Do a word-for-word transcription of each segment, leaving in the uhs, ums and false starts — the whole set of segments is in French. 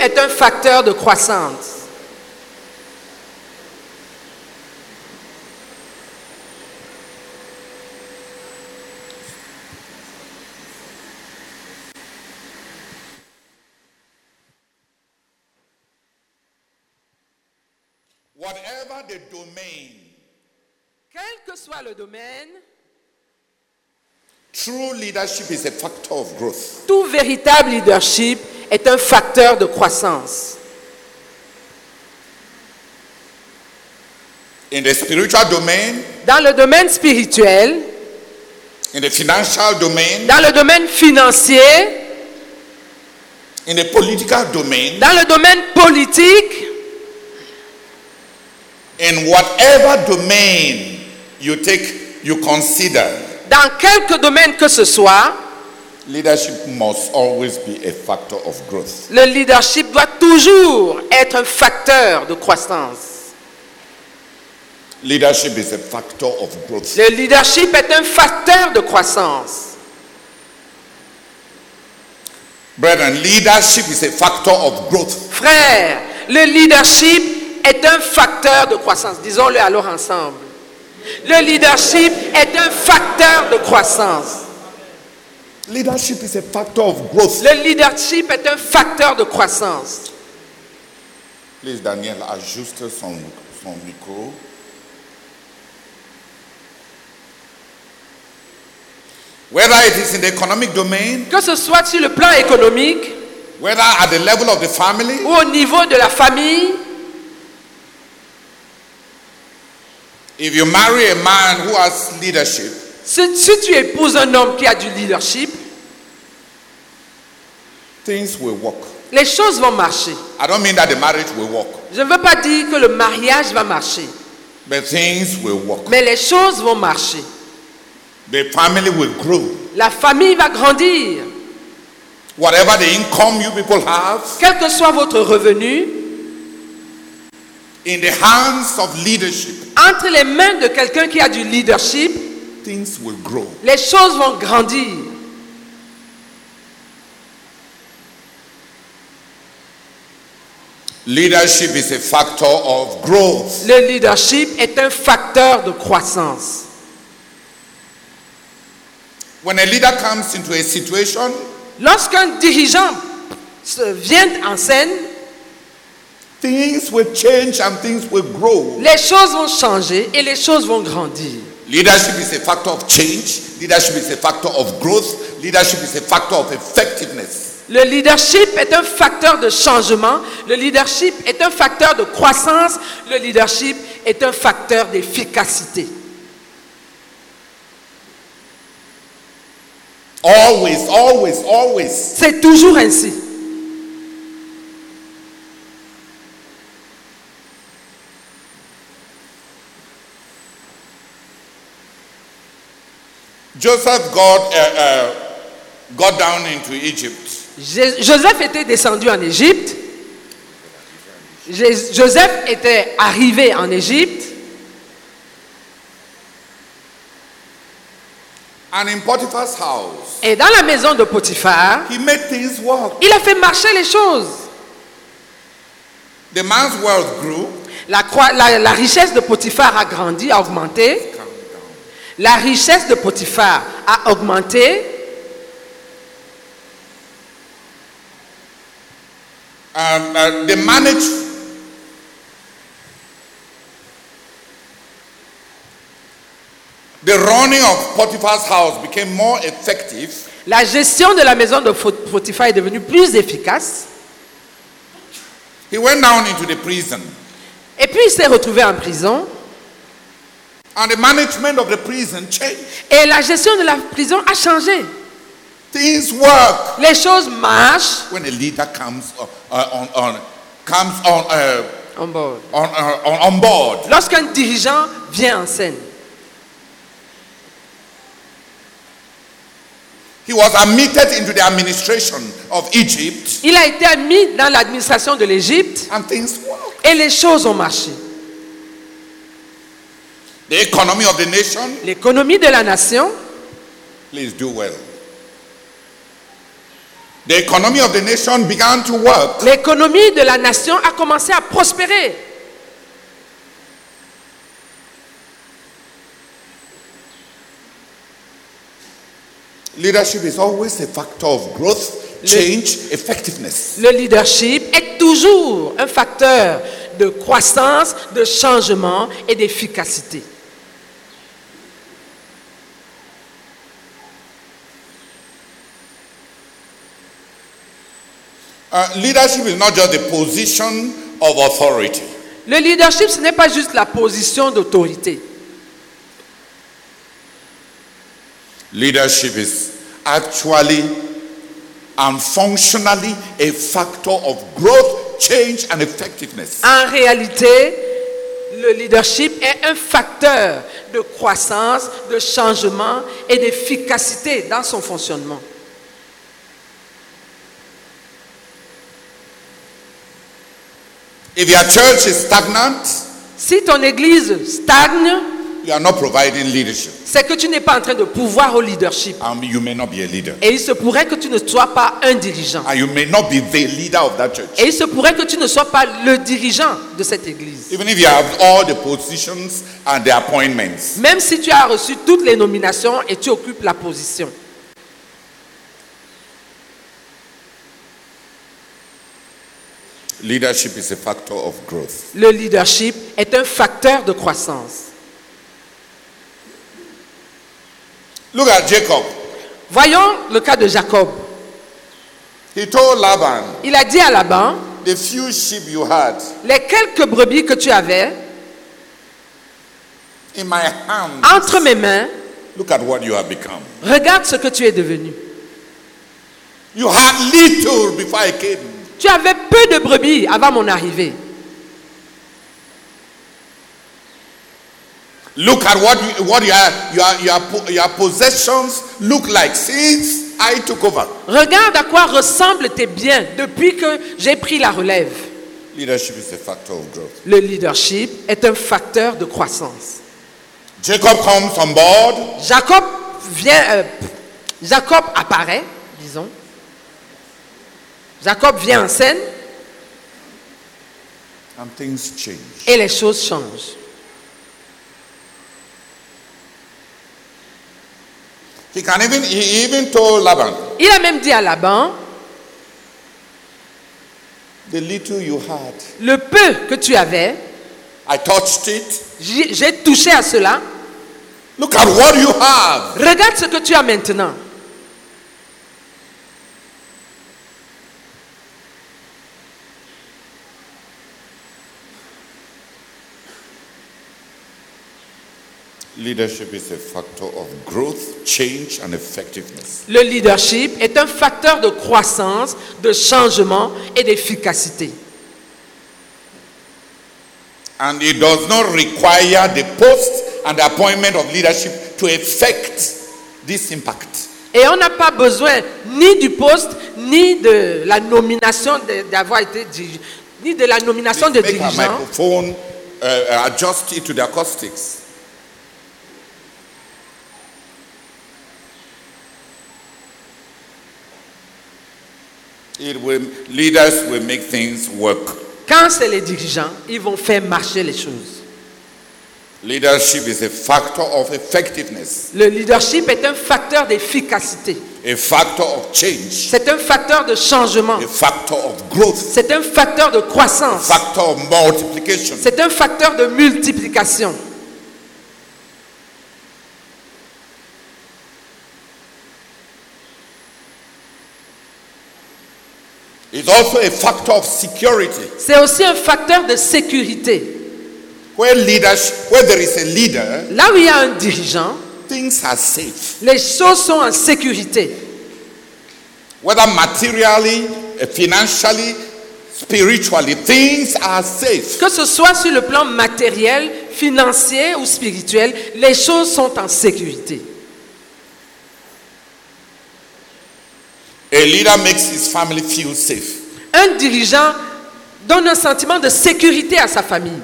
est un facteur de croissance. Whatever the domain, Quel que soit le domaine, true leadership is a factor of growth. tout véritable leadership est un facteur de croissance. In the spiritual domain, Dans le domaine spirituel, in the financial domain, dans le domaine financier, in the political domain, dans le domaine politique, in whatever domain you take, you consider, dans quelque domaine que ce soit, leadership must always be a factor of growth. le leadership doit toujours être un facteur de croissance. Leadership is a factor of growth. Le leadership est un facteur de croissance. Brethren, leadership is a factor of growth. Frère, le leadership est un facteur de croissance. Disons-le alors ensemble. Le leadership est un facteur de croissance. Leadership is a factor of growth. Le leadership est un facteur de croissance. Please, Daniel, ajuste son, son micro. Whether it is in the economic domain, Que ce soit sur le plan économique whether at the level of the family, ou au niveau de la famille, if you marry a man who has leadership, si, si tu épouses un homme qui a du leadership, things will work. les choses vont marcher. I don't mean that the marriage will work, Je ne veux pas dire que le mariage va marcher, but things will work. mais les choses vont marcher. The family will grow. La famille va grandir. Whatever the income you people have, Quel que soit votre revenu, in the hands of leadership, entre les mains de quelqu'un qui a du leadership, things will grow. les choses vont grandir. Leadership is a factor of growth. Le leadership est un facteur de croissance. When a leader comes into a situation, Lorsqu'un dirigeant se vient en scène, things will change and things will grow. les choses vont changer et les choses vont grandir. Leadership is a factor of change. Leadership is a factor of growth. Leadership is a factor of effectiveness. Le leadership est un facteur de changement. Le leadership est un facteur de croissance. Le leadership est un facteur d'efficacité. Always, always, always. C'est toujours ainsi. Joseph got, uh, uh, got down into Egypt. Je- Joseph était descendu en Égypte. Je- Joseph était arrivé en Égypte. And in Potiphar's house, Et dans la maison de Potiphar, he made things work. il a fait marcher les choses. The man's wealth grew. La, croi- la- la richesse de Potiphar a grandi, a augmenté. La richesse de Potiphar a augmenté. Um, uh, they managed the running of Potiphar's house became more effective La gestion de la maison de Pho- Potiphar est devenue plus efficace. He went down into the prison. Et puis il s'est retrouvé en prison. And the management of the prison changed. Et la gestion de la prison a changé. Things work Les choses marchent. when a leader comes uh, uh, on, on comes on uh, On board. on, uh, on on board. Lorsqu'un dirigeant vient en scène, He was admitted into the administration of Egypt, il a été admis dans l'administration de l'Égypte and things work. et les choses ont marché. The economy of the nation, L'économie de la nation, please do well. The economy of the nation began to work. L'économie de la nation a commencé à prospérer. Leadership is always a factor of growth, change, effectiveness. Le leadership est toujours un facteur de croissance, de changement et d'efficacité. Uh, leadership is not just the position of authority. Le leadership, ce n'est pas juste la position d'autorité. Leadership is actually and functionally a factor of growth, change, and effectiveness. En réalité, le leadership est un facteur de croissance, de changement et d'efficacité dans son fonctionnement. If your church is stagnant, Si ton église stagne, you are not providing leadership, c'est que tu n'es pas en train de pouvoir au leadership. and you may not be a leader, Et il se pourrait que tu ne sois pas un dirigeant. and you may not be the leader of that church. Et il se pourrait que tu ne sois pas le dirigeant de cette église. Even if you have all the positions and the appointments, Même si tu as reçu toutes les nominations et tu occupes la position. leadership is a factor of growth. Le leadership est un facteur de croissance. Look at Jacob. Voyons le cas de Jacob. He told Laban, Il a dit à Laban, the few sheep you had les quelques brebis que tu avais in my hand, entre mes mains, look at what you have become. regarde ce que tu es devenu. You had little before I came. Tu avais peu de brebis avant mon arrivée. Look at what you, what your your your your possessions look like since I took over. Regarde à quoi ressemblent tes biens depuis que j'ai pris la relève. Leadership is a factor of growth. Le leadership est un facteur de croissance. Jacob comes on board. Jacob vient, euh, Jacob apparaît, disons. Jacob vient en scène And things change. et les choses changent. He can even he even told Laban, Il a même dit à Laban, the little you had, le peu que tu avais, I touched it. j'ai j'ai touché à cela. Look at what you have. Regarde ce que tu as maintenant. Leadership is a factor of growth, change, and effectiveness. Le leadership est un facteur de croissance, de changement et d'efficacité. And it does not require the post and the appointment of leadership to effect this impact. Et on n'a pas besoin ni du poste, ni de la nomination de- d'avoir été dirigé, ni de la nomination de Please make our dirigeant. microphone uh, adjust it to the acoustics. It will, leaders will make things work. Quand c'est les dirigeants, ils vont faire marcher les choses. Leadership is a factor of effectiveness, Le leadership est un facteur d'efficacité. a factor of change, C'est un facteur de changement. a factor of growth, C'est un facteur de croissance. factor of multiplication. C'est un facteur de multiplication. It's also a factor of security. C'est aussi un facteur de sécurité. Where leadership, where there is a leader, Là où il y a un dirigeant, things are safe. les choses sont en sécurité. Whether materially, uh, financially, spiritually, things are safe. Que ce soit sur le plan matériel, financier ou spirituel, les choses sont en sécurité. A leader makes his family feel safe. Un dirigeant donne un sentiment de sécurité à sa famille.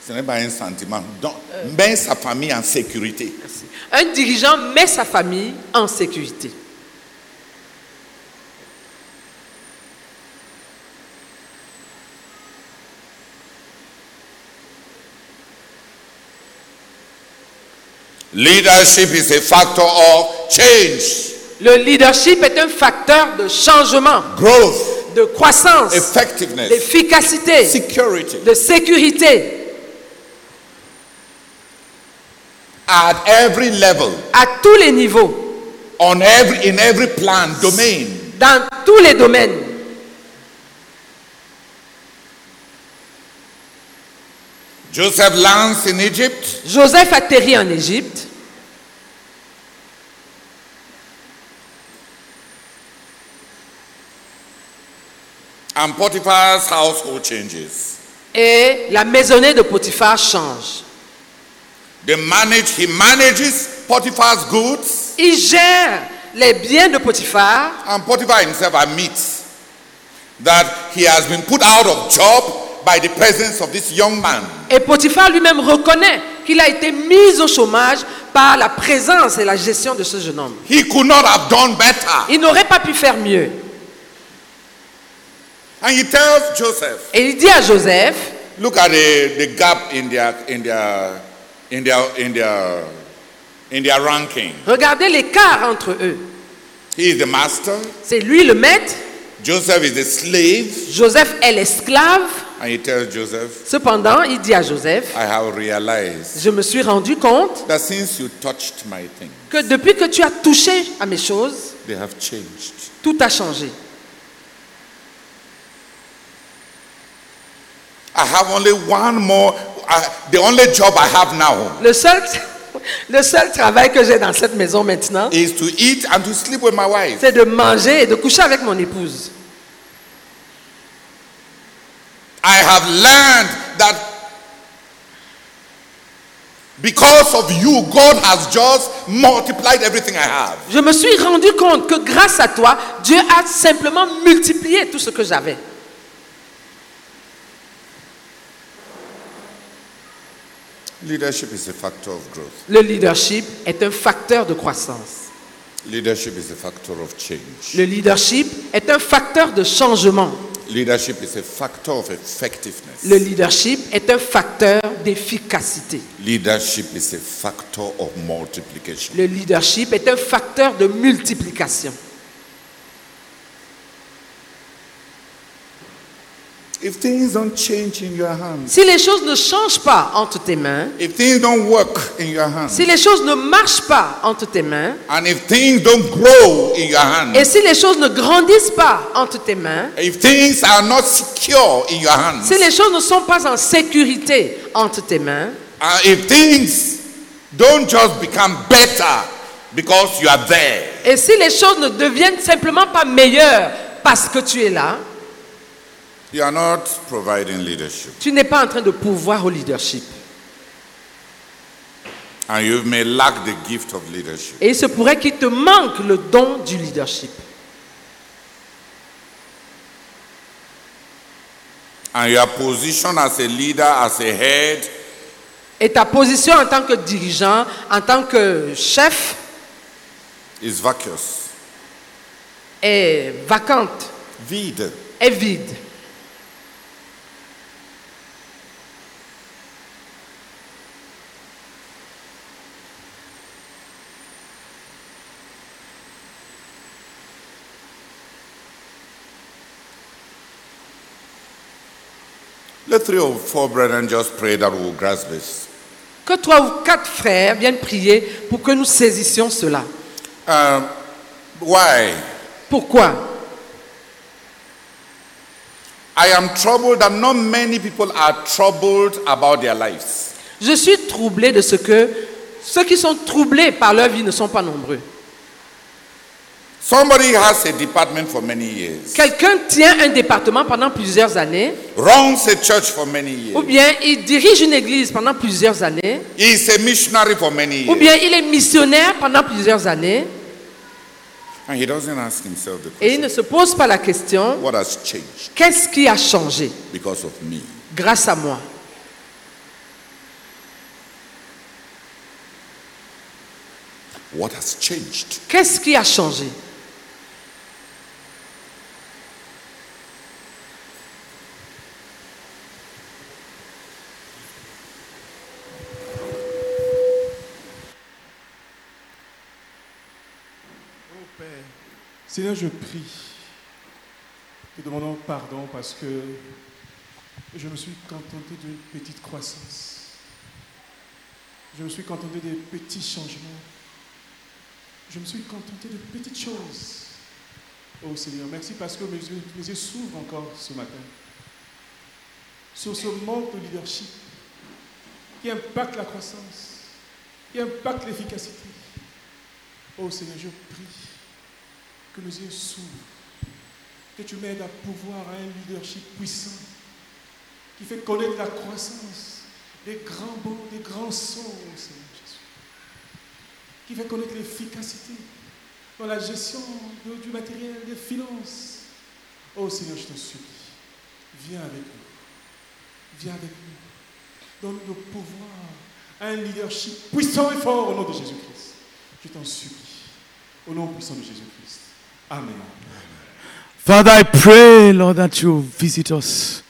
Ce n'est pas un sentiment. Donc, met sa famille en sécurité. Un dirigeant met sa famille en sécurité. Leadership is a factor of change, Le leadership est un facteur de changement, growth, de croissance, effectiveness, d'efficacité, security. de sécurité At every level, à tous les niveaux, on every, in every plan, domain. dans tous les domaines. Joseph lands in Egypt. Joseph atterrit en Égypte. And Potiphar's household changes. Et la maisonnée de Potiphar change. They manage, he manages Potiphar's goods, Il gère les biens de Potiphar. and Potiphar himself admits that he has been put out of job by the presence of this young man. Et Potiphar lui-même reconnaît qu'il a été mis au chômage par la présence et la gestion de ce jeune homme. He could not have done better. Il n'aurait pas pu faire mieux. And he tells Joseph, Et il dit à Joseph, look at the, the gap in their in their in their in their in their ranking. regardez l'écart entre eux. He is the master, C'est lui le maître, Joseph is the slave, Joseph est l'esclave. and he tells Joseph, Cependant, il dit à Joseph, I have realized je me suis rendu compte that since you touched my thing, que depuis que tu as touché à mes choses, they have changed. tout a changé. I have only one more, uh, the only job I have now Le seul, le seul travail que j'ai dans cette maison maintenant, is to eat and to sleep with my wife. c'est de manger et de coucher avec mon épouse. I have learned that because of you, God has just multiplied everything I have. Je me suis rendu compte que grâce à toi, Dieu a simplement multiplié tout ce que j'avais. Leadership is a factor of growth. Le leadership est un facteur de croissance. Leadership is a factor of change. Le leadership est un facteur de changement. Leadership is a factor of effectiveness. Le leadership est un facteur d'efficacité. Leadership is a factor of multiplication. Le leadership est un facteur de multiplication. If things don't change in your hands, Si les choses ne changent pas entre tes mains, if things don't work in your hands, si les choses ne marchent pas entre tes mains, and if things don't grow in your hands, et si les choses ne grandissent pas entre tes mains, if things are not secure in your hands, si les choses ne sont pas en sécurité entre tes mains, and if things don't just become better because you are there, et si les choses ne deviennent simplement pas meilleures parce que tu es là, you are not providing leadership. tu n'es pas en train de pourvoir au leadership. And you may lack the gift of leadership. Et il se pourrait qu'il te manque le don du leadership. And your position as a leader, as a head, Et ta position en tant que dirigeant, en tant que chef, is vacuous, est vacante, vide. est vide. Let three or four brethren just pray that we will grasp this. Que trois ou quatre frères viennent prier pour que nous saisissions cela. Um, why? Pourquoi? I am troubled that not many people are troubled about their lives. Je suis troublé de ce que ceux qui sont troublés par leur vie ne sont pas nombreux. Somebody has a department for many years, Quelqu'un tient un département pendant plusieurs années, runs a church for many ou years, bien il dirige une église pendant plusieurs années, is a missionary for many ou years, bien il est missionnaire pendant plusieurs années, and he doesn't ask himself the et il question, ne se pose pas la question, what has changed qu'est-ce qui a changé because of me? grâce à moi? What has changed? Qu'est-ce qui a changé? Oh Père, Seigneur, je prie, te demandons pardon parce que je me suis contenté d'une petite croissance. Je me suis contenté de petits changements. Je me suis contenté de petites choses. Oh Seigneur, merci parce que mes yeux, mes yeux s'ouvrent encore ce matin sur ce manque de leadership qui impacte la croissance, qui impacte l'efficacité. Oh Seigneur, je prie que nos yeux s'ouvrent, que tu m'aides à pouvoir à un leadership puissant qui fait connaître la croissance, des grands bons, des grands sons, oh Seigneur Jésus, qui fait connaître l'efficacité dans la gestion de, du matériel, des finances. Oh Seigneur, je te supplie, viens avec nous, viens avec nous, donne-nous le pouvoir à un leadership puissant et fort au nom de Jésus-Christ. Je t'en supplie, au nom puissant de Jésus-Christ. Amen. Father, I pray, Lord, that you visit us.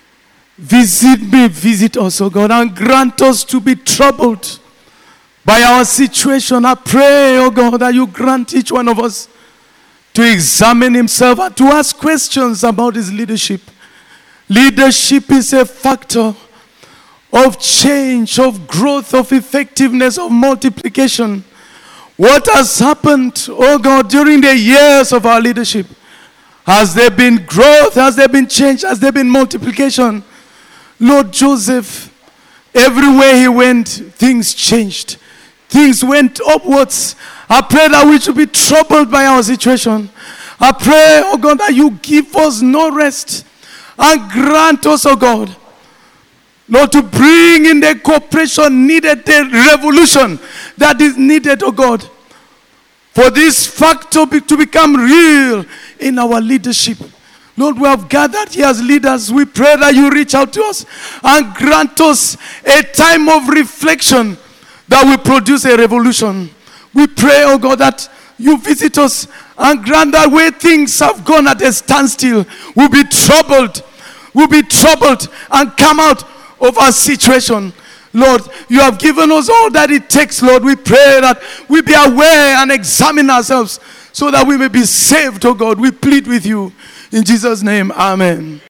Visit me, visit us, oh God, and grant us to be troubled by our situation. I pray, oh God, that you grant each one of us to examine himself and to ask questions about his leadership. Leadership is a factor of change, of growth, of effectiveness, of multiplication. What has happened, oh God, during the years of our leadership? Has there been growth? Has there been change? Has there been multiplication? Lord Joseph, everywhere he went, things changed. Things went upwards. I pray that we should be troubled by our situation. I pray, oh God, that you give us no rest and grant us, oh God, Lord, to bring in the cooperation needed, the revolution that is needed, oh God, for this factor be, to become real in our leadership. Lord, we have gathered here as leaders. We pray that you reach out to us and grant us a time of reflection that will produce a revolution. We pray, oh God, that you visit us and grant that where things have gone at a standstill, we'll be troubled. We'll be troubled and come out of our situation. Lord, you have given us all that it takes, Lord. We pray that we be aware and examine ourselves so that we may be saved, oh God. We plead with you. In Jesus' name, amen.